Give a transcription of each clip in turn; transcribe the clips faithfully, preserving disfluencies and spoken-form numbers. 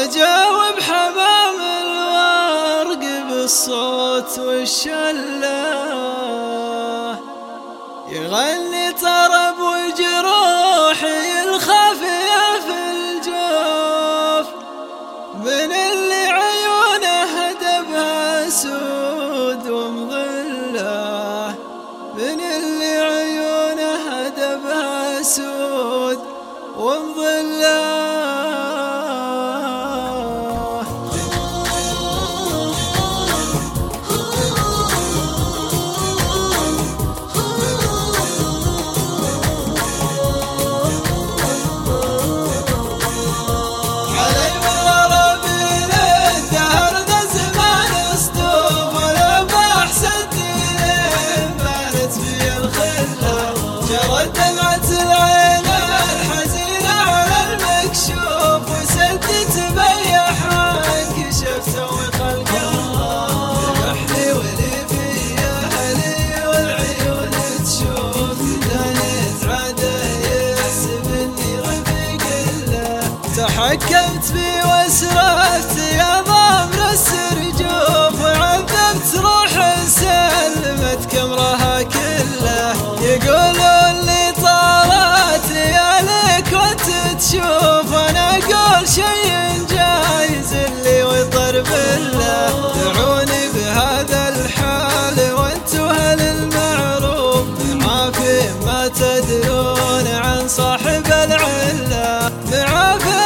وجاوب حمام الورق بالصوت والشلة، يغني طرب وجروحي الخافية في الجوف، من اللي عيونه دبها سود ومظلة، من اللي عيونه دبها سود ومظلة. تحكمت في واسرفت يا ضامر السرجوف، وعذبت روح سلمت كمرها كله، يقولون لي طالت ليالك وانت تشوف، انا اقول شي جايز اللي ويطر بالله، دعوني بهذا الحال وانتو اهل المعروف، معافي ما تدرون عن صاحب العله، معافي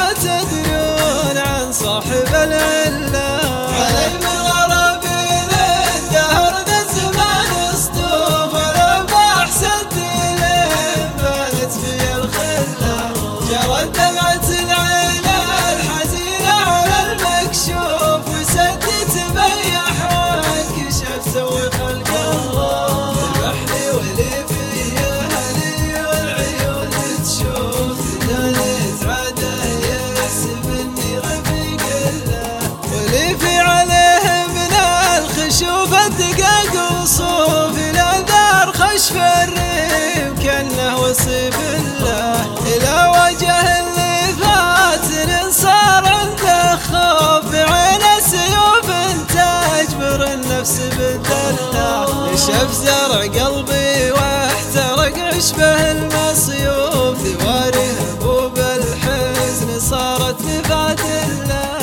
صاحب العلة. علي من غرابيل الدهر ذا الزمان اسطوف، ولو ما احسنت لين بانت في الخلة، جرت دمعة العين الحزينة على المكشوف، وسدت بيح وانكشف سوي خلق الله، ذبحني ولي فيا هلي والعيون تشوف، دانت عاده يحسبني رفيق في عليه من الخشوف الدقاق وصوف، إلى دار خشف الريم كأنه وصيف الله، إلى وجه اللي فاتن صار عنده خوف، بعين سيوف تجبر النفس بالدلة، نشف زرع قلبي واحترق عشبه المصيوف، ثواري هبوب الحزن صارت نفاد الله،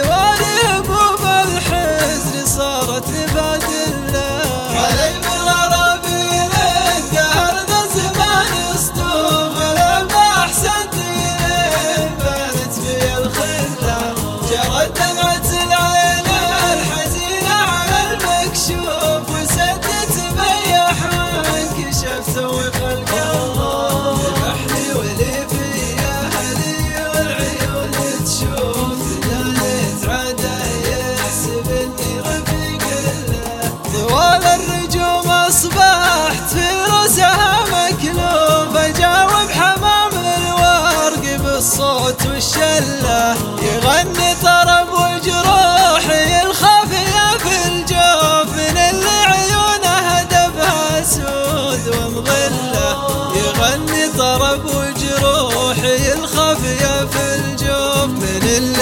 صارت نفاد الله. علي من غرابيل الدهر ذا الزمان اسطوف، ولو ما احسنت لين بانت في الخلة، جرت دمعة العين الحزينة على المكشوف، وسدت بيح وانكشف سوي خلق الله، ذبحني ولي فيا هلي والعيون تشوف، دانت عاده يحسبني طوال الرجوم أصبحت في رؤسها مكلوف، أجاوب حمام الورق بالصوت والشلة، يغني طرب وجروحي الخافية في الجوف، من اللي عيونه دبها سود ومظلة، يغني طرب وجروحي الخافية في الجوف، من اللي